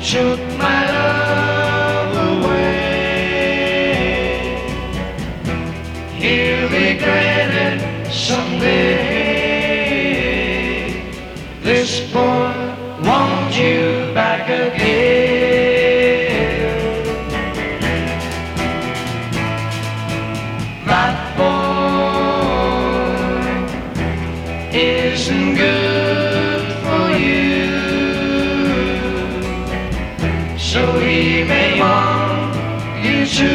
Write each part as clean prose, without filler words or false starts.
took my love away. He'll regret it someday. This boy wants you back again. That boy isn't good for you, so he may want you to.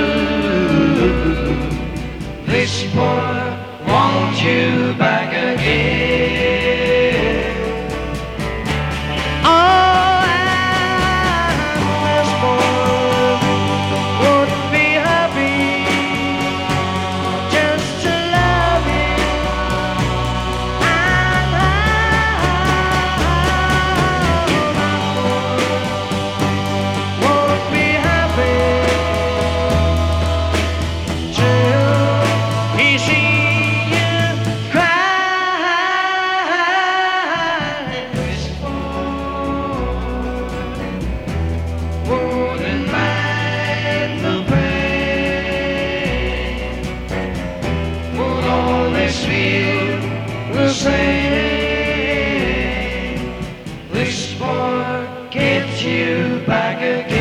This boy wants you back again. Oh, and this boy would be happy just to love you. And would be happy till he sees you cry. This boy wouldn't mind the pain, would always feel the same. This boy gets you back again.